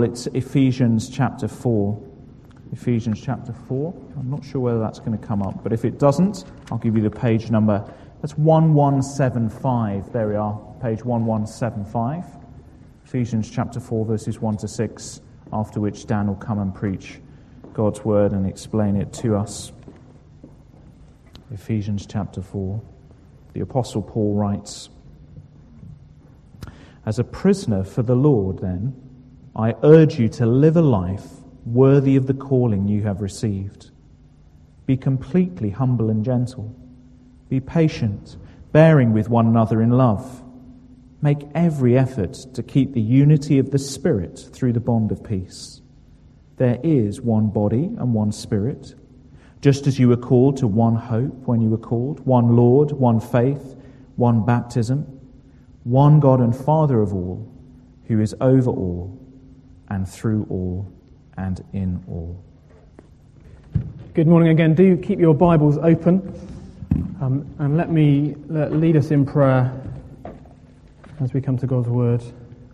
Bible, it's Ephesians chapter 4. Ephesians chapter 4. I'm not sure whether that's going to come up, but if it doesn't, I'll give you the page number. That's 1175. There we are, page 1175. Ephesians chapter 4, verses 1 to 6, after which Dan will come and preach God's word and explain it to us. Ephesians chapter 4. The Apostle Paul writes, "As a prisoner for the Lord, then, I urge you to live a life worthy of the calling you have received. Be completely humble and gentle. Be patient, bearing with one another in love. Make every effort to keep the unity of the Spirit through the bond of peace. There is one body and one Spirit, just as you were called to one hope when you were called, one Lord, one faith, one baptism, one God and Father of all, who is over all and through all and in all." Good morning again. Do keep your Bibles open and let me lead us in prayer as we come to God's word.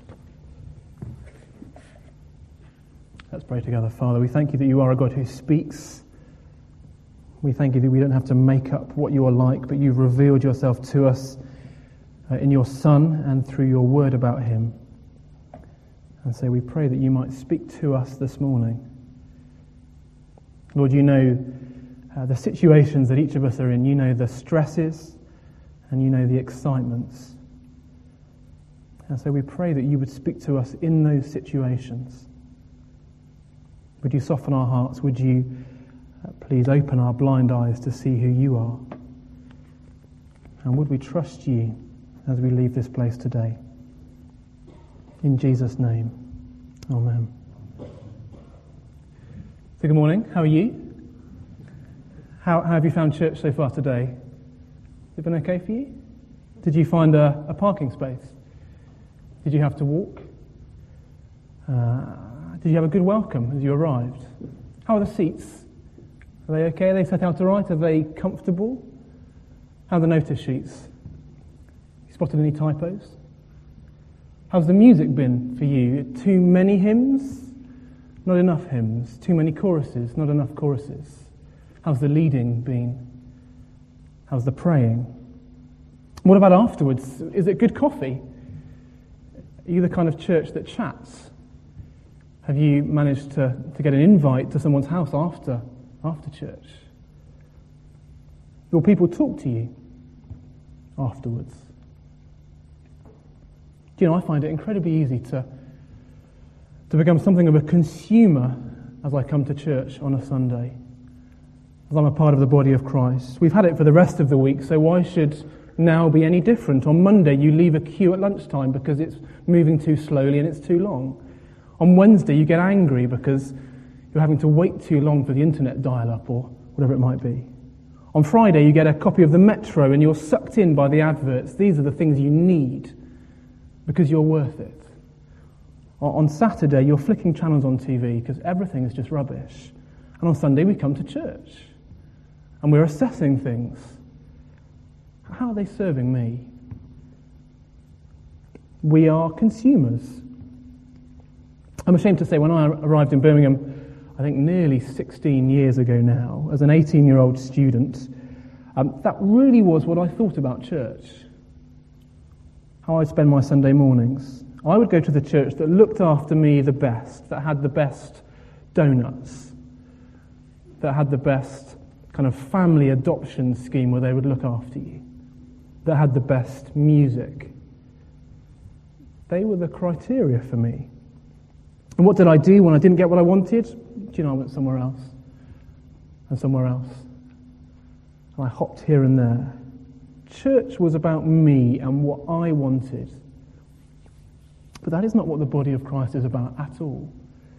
Let's pray together. Father, we thank you that you are a God who speaks. We thank you that we don't have to make up what you are like, but you've revealed yourself to us in your Son and through your word about him. And so we pray that you might speak to us this morning. Lord, you know the situations that each of us are in. You know the stresses and you know the excitements. And so we pray that you would speak to us in those situations. Would you soften our hearts? Would you please open our blind eyes to see who you are? And would we trust you as we leave this place today? In Jesus' name, amen. So good morning, how are you? How have you found church so far today? Has it been okay for you? Did you find a parking space? Did you have to walk? Did you have a good welcome as you arrived? How are the seats? Are they okay? Are they set out all right? Are they comfortable? How are the notice sheets? You spotted any typos? How's the music been for you? Too many hymns? Not enough hymns. Too many choruses? Not enough choruses. How's the leading been? How's the praying? What about afterwards? Is it good coffee? Are you the kind of church that chats? Have you managed to get an invite to someone's house after church? Will people talk to you afterwards? Do you know, I find it incredibly easy to become something of a consumer as I come to church on a Sunday, as I'm a part of the body of Christ. We've had it for the rest of the week, so why should now be any different? On Monday, you leave a queue at lunchtime because it's moving too slowly and it's too long. On Wednesday, you get angry because you're having to wait too long for the internet dial-up or whatever it might be. On Friday, you get a copy of the Metro and you're sucked in by the adverts. These are the things you need because you're worth it. On Saturday, you're flicking channels on TV because everything is just rubbish. And on Sunday, we come to church and we're assessing things. How are they serving me? We are consumers. I'm ashamed to say when I arrived in Birmingham, I think nearly 16 years ago now, as an 18-year-old student, that really was what I thought about church. How I'd spend my Sunday mornings. I would go to the church that looked after me the best, that had the best donuts, that had the best kind of family adoption scheme where they would look after you, that had the best music. They were the criteria for me. And what did I do when I didn't get what I wanted? Do you know, I went somewhere else and somewhere else. And I hopped here and there. Church was about me and what I wanted. But that is not what the body of Christ is about at all.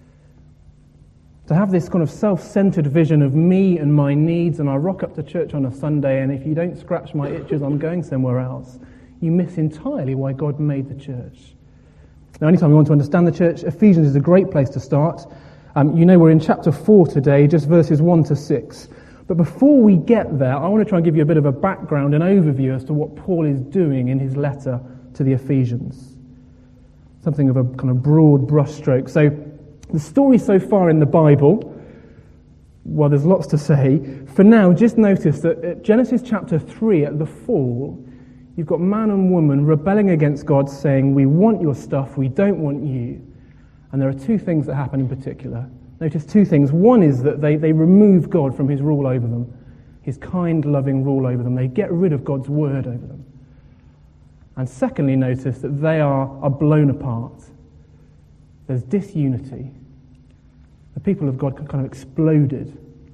To have this kind of self-centered vision of me and my needs, and I rock up to church on a Sunday, and if you don't scratch my itches, I'm going somewhere else, you miss entirely why God made the church. Now, anytime we want to understand the church, Ephesians is a great place to start. You know we're in chapter 4 today, just verses 1 to 6. But before we get there, I want to try and give you a bit of a background, an overview as to what Paul is doing in his letter to the Ephesians. Something of a kind of broad brushstroke. So The story so far in the Bible, well, there's lots to say. For now, just notice that at Genesis chapter 3, at the fall, you've got man and woman rebelling against God, saying, we want your stuff, we don't want you. And there are two things that happen in particular. Notice two things. One is that they remove God from his rule over them, his kind, loving rule over them. They get rid of God's word over them. And secondly, notice that they are blown apart. There's disunity. The people of God kind of exploded.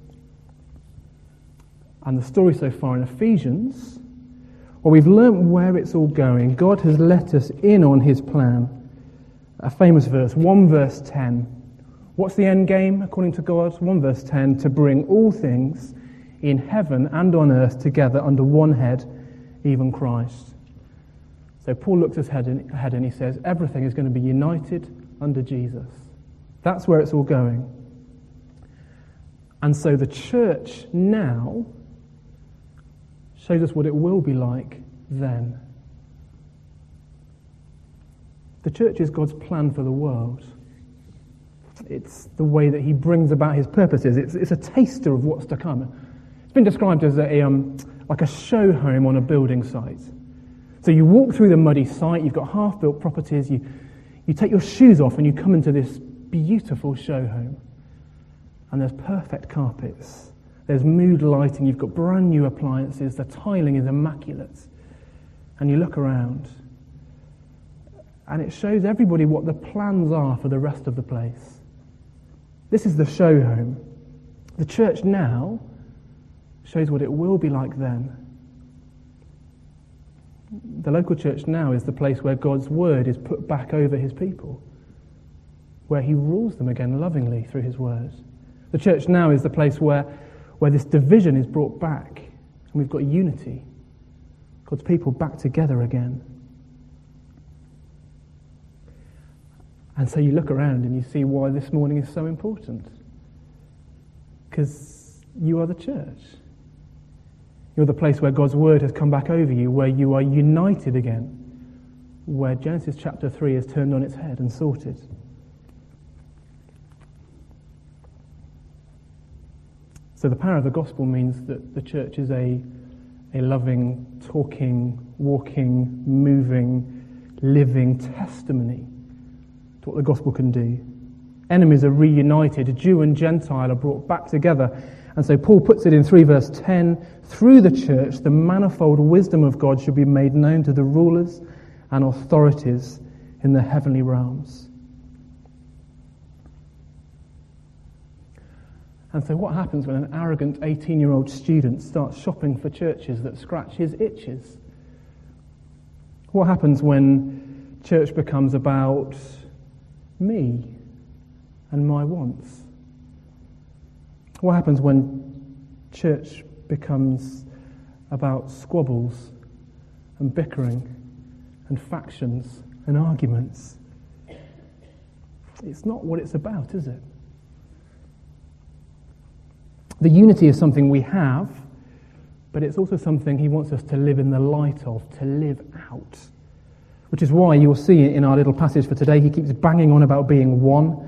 And the story so far in Ephesians, well, we've learnt where it's all going. God has let us in on his plan. A famous verse, 1 verse 10. What's the end game according to God? 1 verse 10, to bring all things in heaven and on earth together under one head, even Christ. So Paul looks ahead and he says, everything is going to be united under Jesus. That's where it's all going. And so the church now shows us what it will be like then. The church is God's plan for the world. It's the way that he brings about his purposes. It's a taster of what's to come. It's been described as like a show home on a building site. So you walk through the muddy site, you've got half-built properties, you take your shoes off and you come into this beautiful show home. And there's perfect carpets. There's mood lighting. You've got brand new appliances. The tiling is immaculate. And you look around, and it shows everybody what the plans are for the rest of the place. This is the show home. The church now shows what it will be like then. The local church now is the place where God's word is put back over his people, where he rules them again lovingly through his word. The church now is the place where this division is brought back, and we've got unity. God's people back together again. And so you look around and you see why this morning is so important. Because you are the church. You're the place where God's word has come back over you, where you are united again, where Genesis chapter 3 is turned on its head and sorted. So the power of the gospel means that the church is a loving, talking, walking, moving, living testimony to what the gospel can do. Enemies are reunited. Jew and Gentile are brought back together. And so Paul puts it in 3 verse 10, through the church, the manifold wisdom of God should be made known to the rulers and authorities in the heavenly realms. And so what happens when an arrogant 18-year-old student starts shopping for churches that scratch his itches? What happens when church becomes about me and my wants? What happens when church becomes about squabbles and bickering and factions and arguments? It's not what it's about, is it? The unity is something we have, but it's also something he wants us to live in the light of, to live out. Which is why you'll see in our little passage for today, he keeps banging on about being one.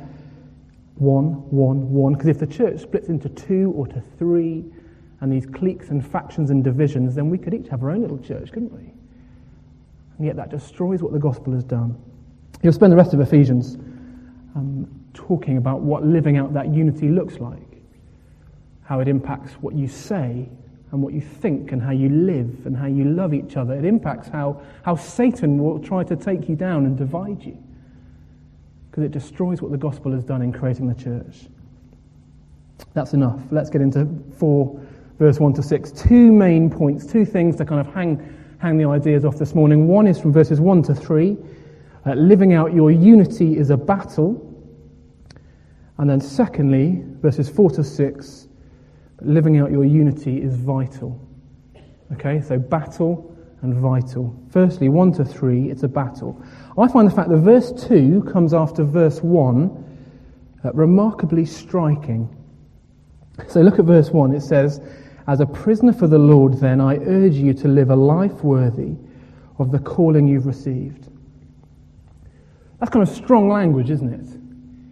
Because if the church splits into 2 or to 3, and these cliques and factions and divisions, then we could each have our own little church, couldn't we? And yet that destroys what the gospel has done. He'll spend the rest of Ephesians talking about what living out that unity looks like. How it impacts what you say and what you think and how you live and how you love each other. It impacts how Satan will try to take you down and divide you, because it destroys what the gospel has done in creating the church. That's enough. Let's get into 4, verse 1 to 6. 2 main points, 2 things to kind of hang the ideas off this morning. One is from verses 1 to 3. Living out your unity is a battle. And then secondly, verses 4 to 6, living out your unity is vital. Okay, so battle and vital. Firstly, 1 to 3, it's a battle. I find the fact that verse 2 comes after verse 1 remarkably striking. So look at verse 1. It says, as a prisoner for the Lord, then, I urge you to live a life worthy of the calling you've received. That's kind of strong language, isn't it?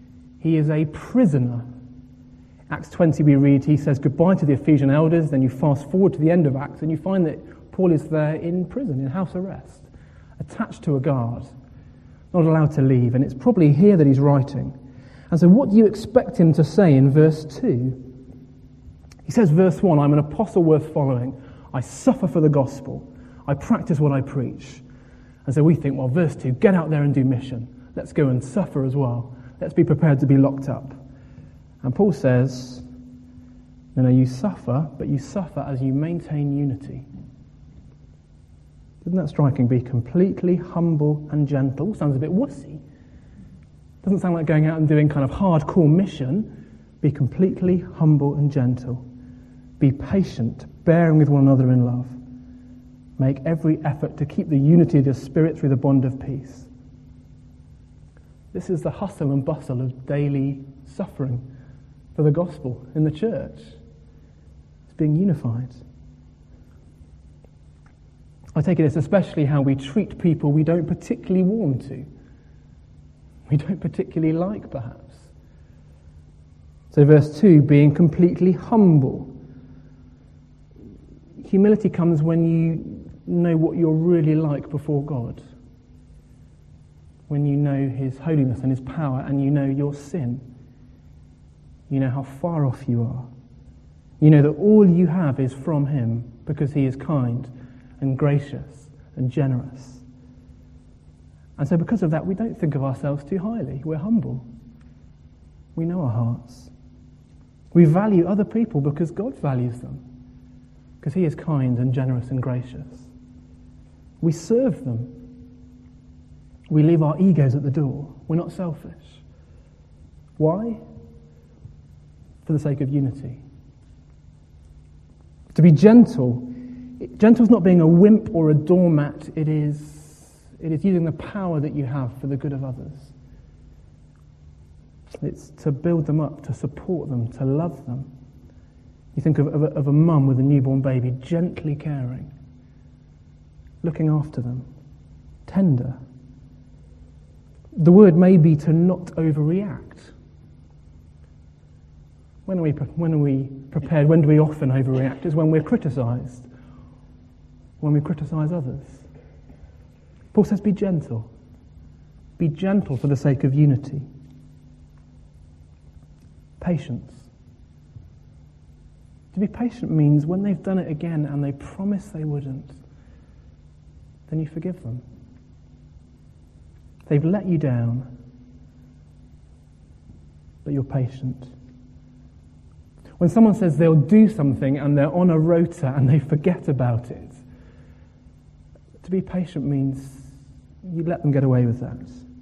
He is a prisoner. Acts 20 we read, he says goodbye to the Ephesian elders, then you fast forward to the end of Acts and you find that Paul is there in prison, in house arrest, attached to a guard, not allowed to leave. And it's probably here that he's writing. And so what do you expect him to say in verse 2? He says, verse 1, I'm an apostle worth following. I suffer for the gospel. I practice what I preach. And so we think, well, verse 2, get out there and do mission. Let's go and suffer as well. Let's be prepared to be locked up. And Paul says, no, you suffer, but you suffer as you maintain unity. Isn't that striking? Be completely humble and gentle. Sounds a bit wussy. Doesn't sound like going out and doing kind of hardcore mission. Be completely humble and gentle. Be patient, bearing with one another in love. Make every effort to keep the unity of the Spirit through the bond of peace. This is the hustle and bustle of daily suffering for the gospel in the church. It's being unified. I take it it's especially how we treat people we don't particularly warm to. We don't particularly like, perhaps. So verse 2, being completely humble. Humility comes when you know what you're really like before God. When you know his holiness and his power and you know your sin. You know how far off you are. You know that all you have is from him because he is kind and gracious and generous. And so because of that, we don't think of ourselves too highly. We're humble. We know our hearts. We value other people because God values them. Because he is kind and generous and gracious. We serve them. We leave our egos at the door. We're not selfish. Why? For the sake of unity. To be gentle. Gentle is not being a wimp or a doormat. It is using the power that you have for the good of others. It's to build them up, to support them, to love them. You think of a mum with a newborn baby, gently caring, looking after them, tender. The word may be to not overreact. When are we prepared? When do we often overreact? Is when we're criticised. When we criticise others. Paul says, be gentle. Be gentle for the sake of unity. Patience. To be patient means when they've done it again and they promise they wouldn't, then you forgive them. They've let you down, but you're patient. When someone says they'll do something and they're on a rota and they forget about it, to be patient means you let them get away with that.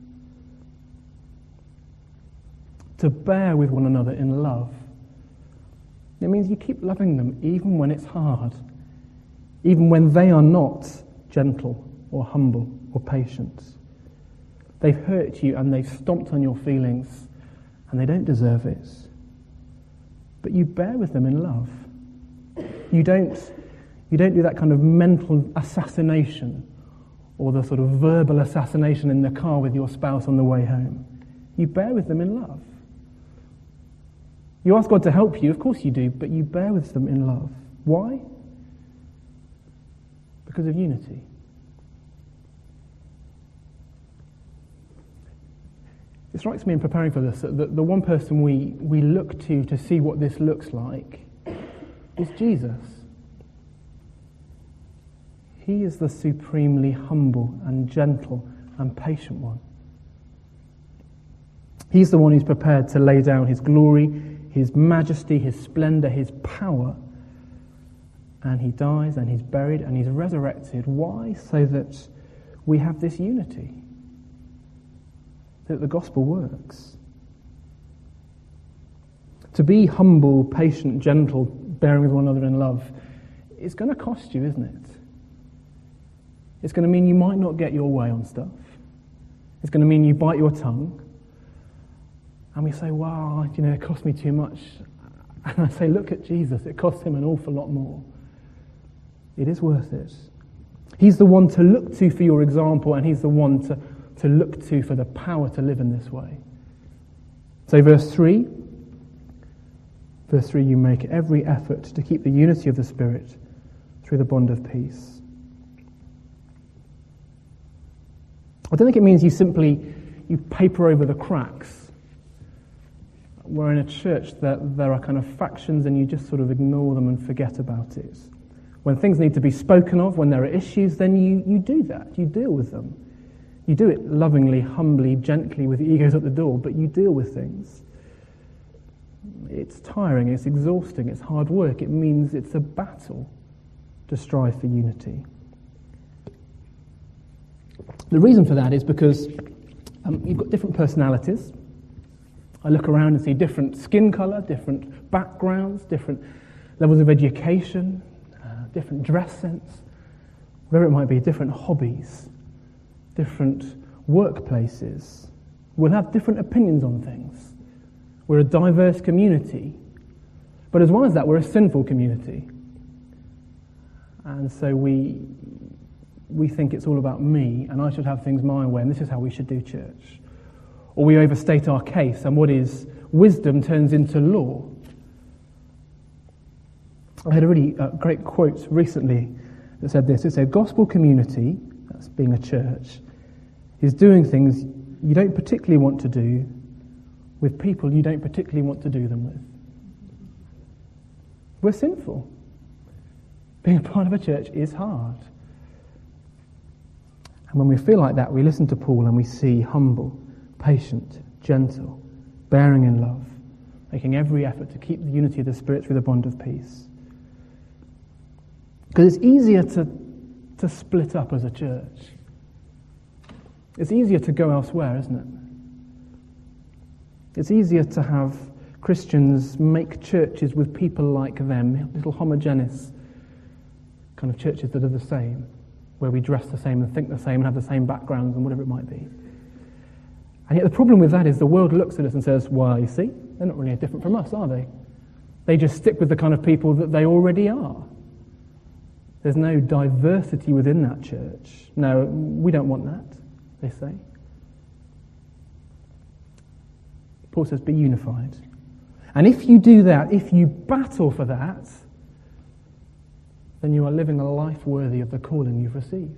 To bear with one another in love, it means you keep loving them even when it's hard, even when they are not gentle or humble or patient. They've hurt you and they've stomped on your feelings and they don't deserve it. But you bear with them in love. You don't do that kind of mental assassination or the sort of verbal assassination in the car with your spouse on the way home. You bear with them in love. You ask God to help you, of course you do, but you bear with them in love. Why? Because of unity. It strikes me in preparing for this that the one person we look to see what this looks like is Jesus. He is the supremely humble and gentle and patient one. He's the one who's prepared to lay down his glory, his majesty, his splendor, his power. And he dies and he's buried and he's resurrected. Why? So that we have this unity. That the gospel works. To be humble, patient, gentle, bearing with one another in love, it's going to cost you, isn't it? It's going to mean you might not get your way on stuff. It's going to mean you bite your tongue. And we say, wow, it cost me too much. And I say, look at Jesus. It cost him an awful lot more. It is worth it. He's the one to look to for your example, and he's the one to look to for the power to live in this way. So verse 3, you make every effort to keep the unity of the Spirit through the bond of peace. I don't think it means you paper over the cracks. We're in a church that there are kind of factions and you just sort of ignore them and forget about it. When things need to be spoken of, when there are issues, then you do that. You deal with them. You do it lovingly, humbly, gently, with the egos at the door, but you deal with things. It's tiring, it's exhausting, it's hard work. It means it's a battle to strive for unity. The reason for that is because you've got different personalities. I look around and see different skin colour, different backgrounds, different levels of education, different dress sense, whatever it might be, different hobbies, different workplaces. We'll have different opinions on things. We're a diverse community. But as well as that, we're a sinful community. And so we think it's all about me, and I should have things my way, and this is how we should do church. Or we overstate our case, and what is wisdom turns into law. I had a really great quote recently that said this. It said, gospel community, that's being a church, is doing things you don't particularly want to do with people you don't particularly want to do them with. We're sinful. Being a part of a church is hard. And when we feel like that, we listen to Paul and we see humble, patient, gentle, bearing in love, making every effort to keep the unity of the Spirit through the bond of peace. Because it's easier to split up as a church. It's easier to go elsewhere, isn't it? It's easier to have Christians make churches with people like them, little homogeneous kind of churches that are the same, where we dress the same and think the same and have the same backgrounds and whatever it might be. And yet the problem with that is the world looks at us and says, well, you see, they're not really different from us, are they? They just stick with the kind of people that they already are. There's no diversity within that church. No, we don't want that, they say. Paul says, be unified. And if you do that, if you battle for that, then you are living a life worthy of the calling you've received.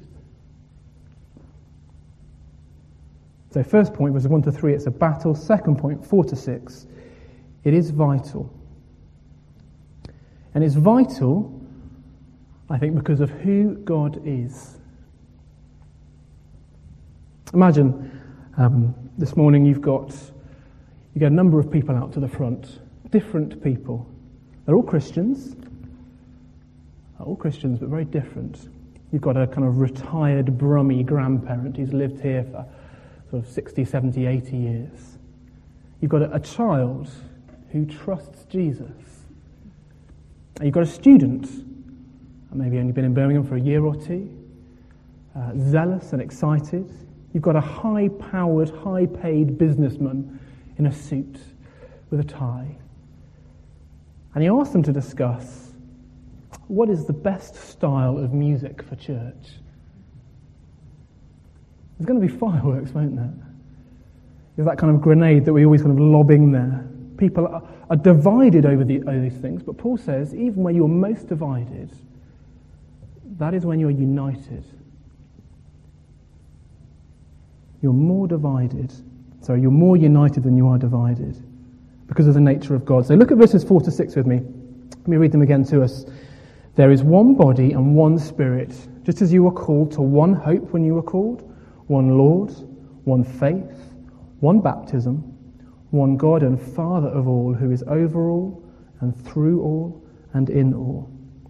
So first point was 1 to 3, it's a battle. Second point, 4 to 6, it is vital. And it's vital, I think, because of who God is. Imagine this morning you get a number of people out to the front, different people. They're all Christians, but very different. You've got a kind of retired Brummie grandparent who's lived here for sort of 60, 70, 80 years. You've got a child who trusts Jesus. And you've got a student, maybe only been in Birmingham for a year or two, zealous and excited. You've got a high-powered, high-paid businessman in a suit with a tie. And you ask them to discuss what is the best style of music for church. There's going to be fireworks, won't there? There's that kind of grenade that we always kind of lob in there. People are divided over these things, but Paul says even when you're most divided, that is when you're united. You're more united than you are divided because of the nature of God. So look at verses 4 to 6 with me. Let me read them again to us. There is one body and one Spirit, just as you were called to one hope when you were called, one Lord, one faith, one baptism, one God and Father of all, who is over all and through all and in all.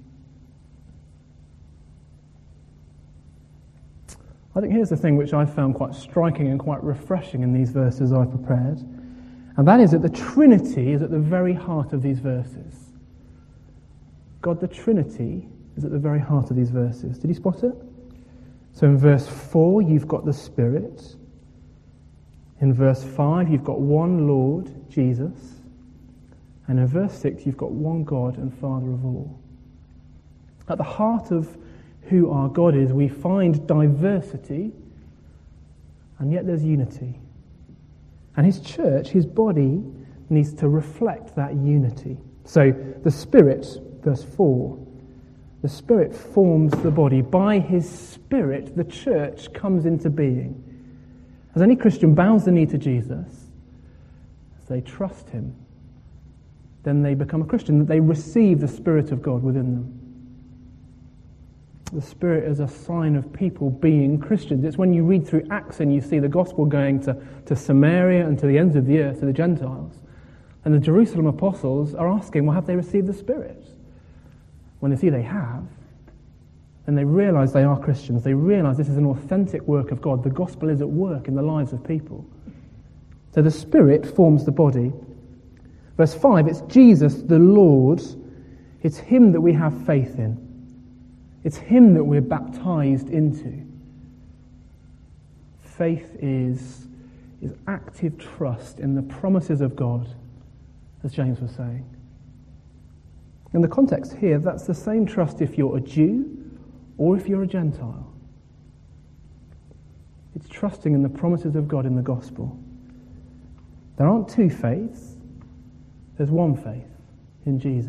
I think here's the thing which I've found quite striking and quite refreshing in these verses I've prepared, and that is that the Trinity is at the very heart of these verses. God, the Trinity, is at the very heart of these verses. Did you spot it? So in verse 4, you've got the Spirit. In verse 5, you've got one Lord, Jesus. And in verse 6, you've got one God and Father of all. At the heart of who our God is, we find diversity, and yet there's unity. And his church, his body, needs to reflect that unity. So the Spirit, verse 4, the Spirit forms the body. By his Spirit, the church comes into being. As any Christian bows the knee to Jesus, as they trust him, then they become a Christian, that they receive the Spirit of God within them. The Spirit is a sign of people being Christians. It's when you read through Acts and you see the gospel going to Samaria and to the ends of the earth, to the Gentiles, and the Jerusalem apostles are asking, well, have they received the Spirit? When they see they have, then they realise they are Christians. They realise this is an authentic work of God. The gospel is at work in the lives of people. So the Spirit forms the body. Verse 5, it's Jesus the Lord. It's him that we have faith in. It's him that we're baptized into. Faith is active trust in the promises of God, as James was saying. In the context here, that's the same trust if you're a Jew or if you're a Gentile. It's trusting in the promises of God in the gospel. There aren't two faiths. There's one faith in Jesus.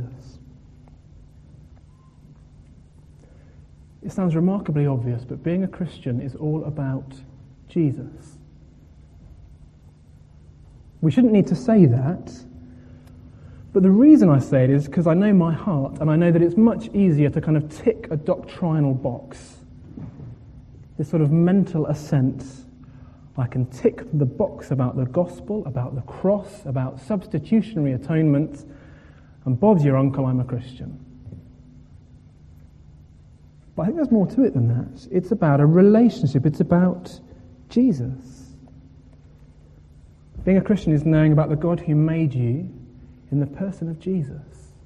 It sounds remarkably obvious, but being a Christian is all about Jesus. We shouldn't need to say that, but the reason I say it is because I know my heart, and I know that it's much easier to kind of tick a doctrinal box. This sort of mental assent. I can tick the box about the gospel, about the cross, about substitutionary atonement, and Bob's your uncle, I'm a Christian. But I think there's more to it than that. It's about a relationship. It's about Jesus. Being a Christian is knowing about the God who made you in the person of Jesus.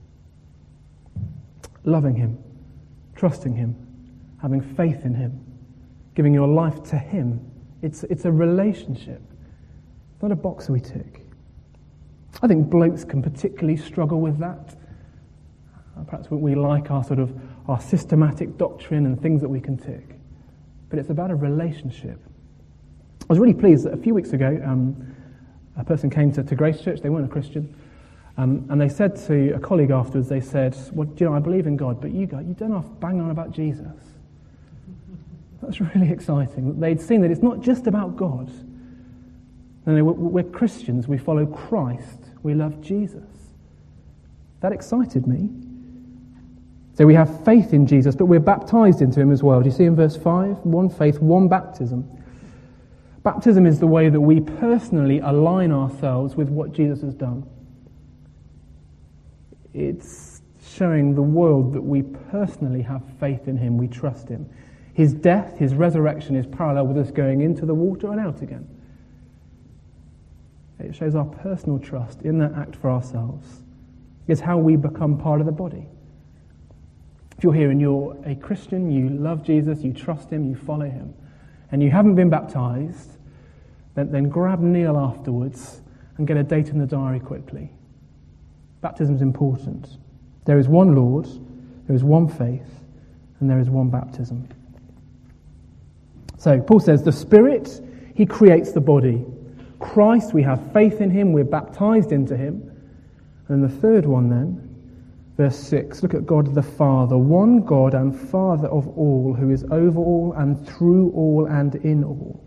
Loving him, trusting him, having faith in him, giving your life to him. It's a relationship, not a box we tick. I think blokes can particularly struggle with that. Perhaps we like our systematic doctrine and things that we can tick. But it's about a relationship. I was really pleased that a few weeks ago, a person came to Grace Church. They weren't a Christian. And they said to a colleague afterwards, they said, well, do you know, I believe in God, but you don't have to bang on about Jesus. That's really exciting. They'd seen that it's not just about God. No, we're Christians. We follow Christ. We love Jesus. That excited me. So we have faith in Jesus, but we're baptized into him as well. Do you see in verse 5? One faith, one baptism. Baptism is the way that we personally align ourselves with what Jesus has done. It's showing the world that we personally have faith in him, we trust him. His death, his resurrection is parallel with us going into the water and out again. It shows our personal trust in that act for ourselves. It's how we become part of the body. If you're here and you're a Christian, you love Jesus, you trust him, you follow him, and you haven't been baptized, then grab Neil afterwards and get a date in the diary quickly. Baptism is important. There is one Lord, there is one faith, and there is one baptism. So Paul says the Spirit, he creates the body. Christ, we have faith in him, we're baptized into him. And the third one then, verse 6, look at God the Father, one God and Father of all, who is over all and through all and in all.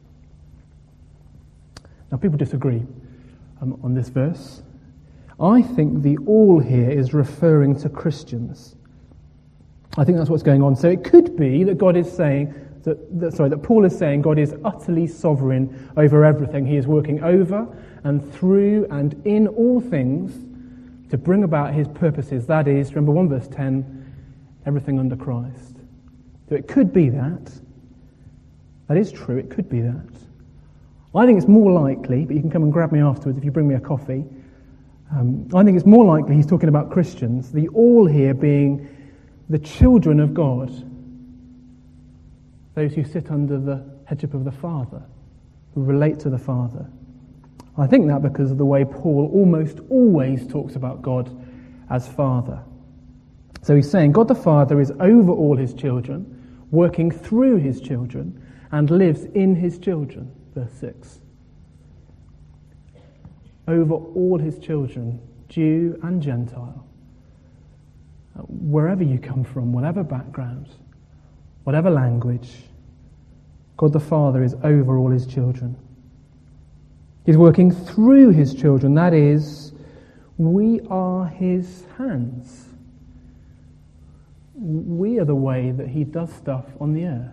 Now people disagree on this verse. I think the all here is referring to Christians. I think that's what's going on. So it could be that God is saying, that Paul is saying God is utterly sovereign over everything. He is working over and through and in all things to bring about his purposes. That is, remember 1 verse 10, everything under Christ. So it could be that. That is true, it could be that. I think it's more likely, but you can come and grab me afterwards if you bring me a coffee. I think it's more likely he's talking about Christians, the all here being the children of God, those who sit under the headship of the Father, who relate to the Father. I think that because of the way Paul almost always talks about God as Father. So he's saying God the Father is over all his children, working through his children, and lives in his children. Verse 6. over all his children, Jew and Gentile. Wherever you come from, whatever background, whatever language, God the Father is over all his children. He's working through his children. That is, we are his hands. We are the way that he does stuff on the earth.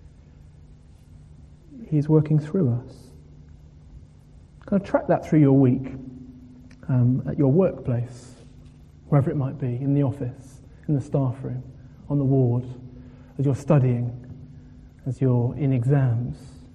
He's working through us. Kind of track that through your week, at your workplace, wherever it might be, in the office, in the staff room, on the ward, as you're studying, as you're in exams.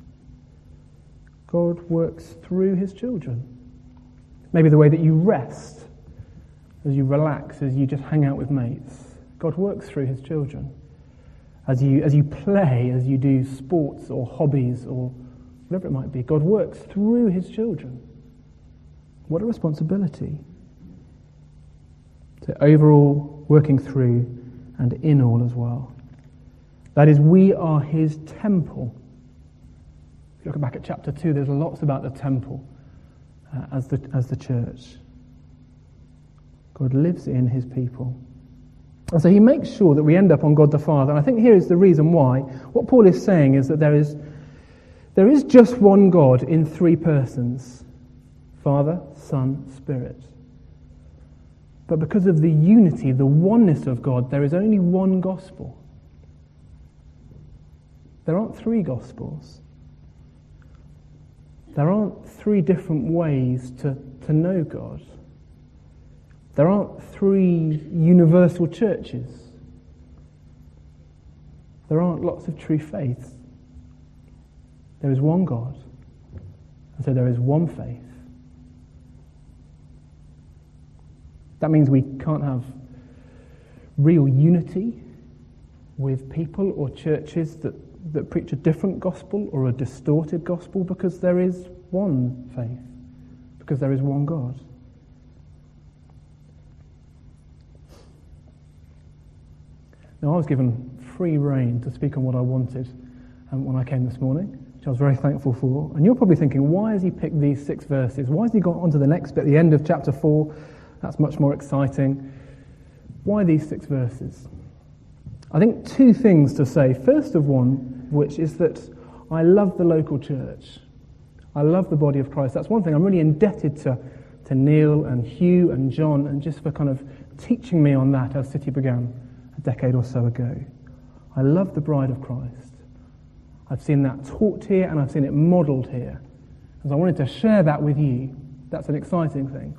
God works through his children. Maybe the way that you rest, as you relax, as you just hang out with mates. God works through his children. As you play, as you do sports or hobbies or whatever it might be, God works through his children. What a responsibility. So overall, working through and in all as well. That is, we are his temple. If you look back at chapter 2, there's lots about the temple as the church. God lives in his people. And so he makes sure that we end up on God the Father. And I think here is the reason why. What Paul is saying is that there is just one God in three persons. Father, Son, Spirit. But because of the unity, the oneness of God, there is only one gospel. There aren't three gospels. There aren't three different ways to know God. There aren't three universal churches. There aren't lots of true faiths. There is one God. And so there is one faith. That means we can't have real unity with people or churches that preach a different gospel or a distorted gospel, because there is one faith, because there is one God. Now, I was given free rein to speak on what I wanted when I came this morning, which I was very thankful for. And you're probably thinking, why has he picked these 6 verses? Why has he gone on to the next bit, the end of chapter 4? That's much more exciting. Why these 6 verses? I think 2 things to say. First of one, which is that I love the local church. I love the body of Christ. That's one thing. I'm really indebted to Neil and Hugh and John, and just for kind of teaching me on that as City began a decade or so ago. I love the bride of Christ. I've seen that taught here and I've seen it modelled here. And so I wanted to share that with you. That's an exciting thing.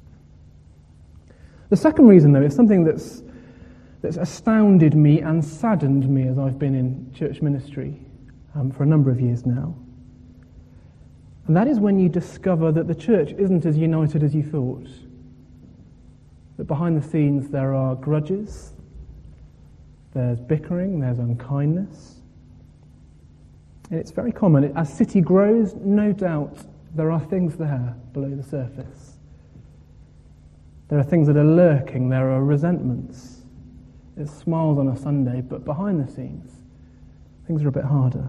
The second reason, though, is something that's astounded me and saddened me as I've been in church ministry for a number of years now. And that is when you discover that the church isn't as united as you thought. That behind the scenes there are grudges, there's bickering, there's unkindness. And it's very common. As City grows, no doubt there are things there below the surface. There are things that are lurking, there are resentments. It smiles on a Sunday, but behind the scenes, things are a bit harder.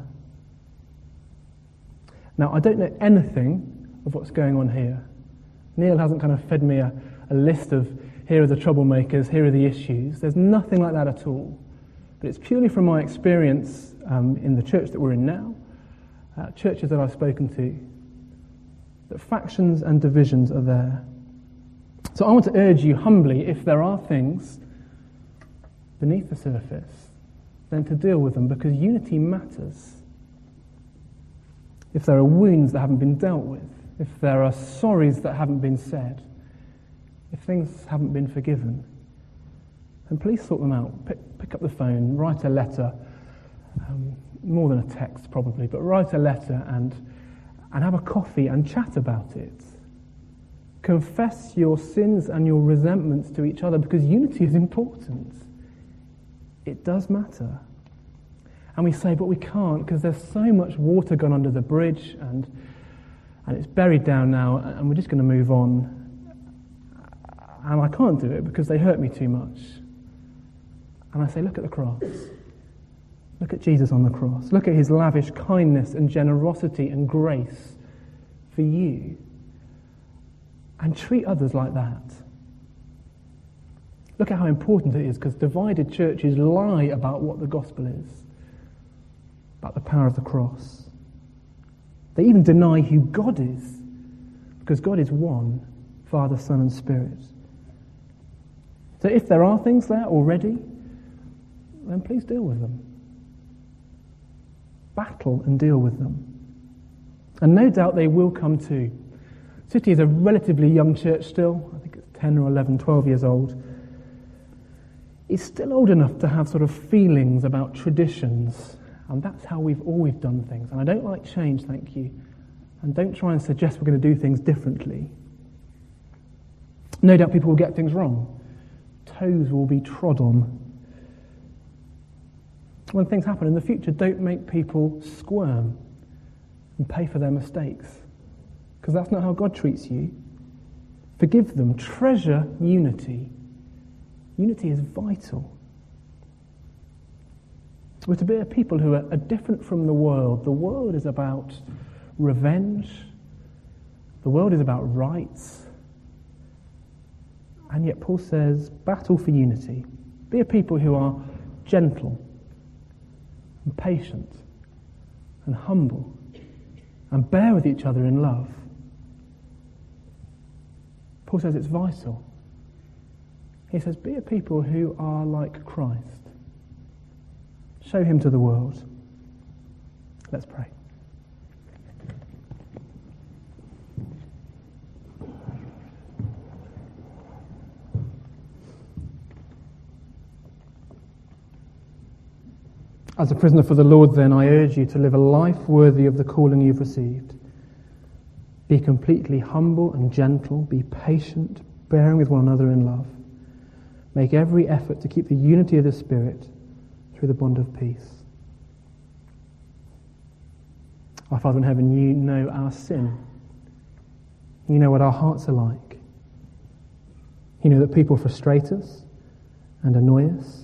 Now, I don't know anything of what's going on here. Neil hasn't kind of fed me a list of, here are the troublemakers, here are the issues. There's nothing like that at all. But it's purely from my experience in the church that we're in now, churches that I've spoken to, that factions and divisions are there. So I want to urge you humbly, if there are things beneath the surface, then to deal with them, because unity matters. If there are wounds that haven't been dealt with, if there are sorries that haven't been said, if things haven't been forgiven, then please sort them out. Pick up the phone, write a letter, more than a text probably, but write a letter and have a coffee and chat about it. Confess your sins and your resentments to each other, because unity is important. It does matter. And we say, but we can't, because there's so much water gone under the bridge and it's buried down now, and we're just going to move on. And I can't do it because they hurt me too much. And I say, look at the cross. Look at Jesus on the cross. Look at his lavish kindness and generosity and grace for you. and treat others like that. Look at how important it is, because divided churches lie about what the gospel is, about the power of the cross. They even deny who God is, because God is one, Father, Son and Spirit. So if there are things there already, then please deal with them. Battle and deal with them. And no doubt they will come too. City is a relatively young church still. I think it's 10 or 11, 12 years old. It's still old enough to have sort of feelings about traditions. And that's how we've always done things. And I don't like change, thank you. And don't try and suggest we're going to do things differently. No doubt people will get things wrong. Toes will be trod on. When things happen in the future, don't make people squirm and pay for their mistakes, because that's not how God treats you. Forgive them. Treasure unity. Unity is vital. We're to be a people who are different from the world. The world is about revenge. The world is about rights. And yet Paul says, battle for unity. Be a people who are gentle and patient and humble and bear with each other in love. Paul says it's vital. He says, be a people who are like Christ. Show him to the world. Let's pray. As a prisoner for the Lord, then, I urge you to live a life worthy of the calling you've received. Be completely humble and gentle. Be patient, bearing with one another in love. Make every effort to keep the unity of the Spirit through the bond of peace. Our Father in heaven, you know our sin. You know what our hearts are like. You know that people frustrate us and annoy us.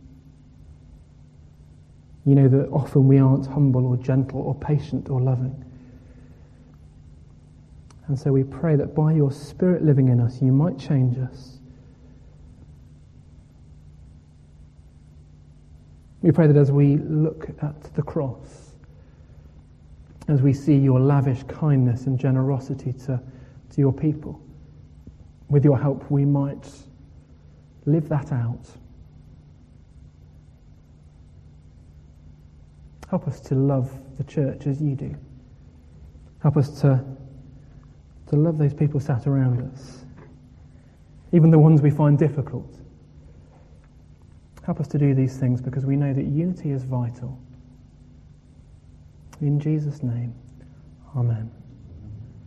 You know that often we aren't humble or gentle or patient or loving. And so we pray that by your Spirit living in us, you might change us. We pray that as we look at the cross, as we see your lavish kindness and generosity to your people, with your help we might live that out. Help us to love the church as you do. Help us to love those people sat around us, even the ones we find difficult. Help us to do these things because we know that unity is vital. In Jesus' name, amen.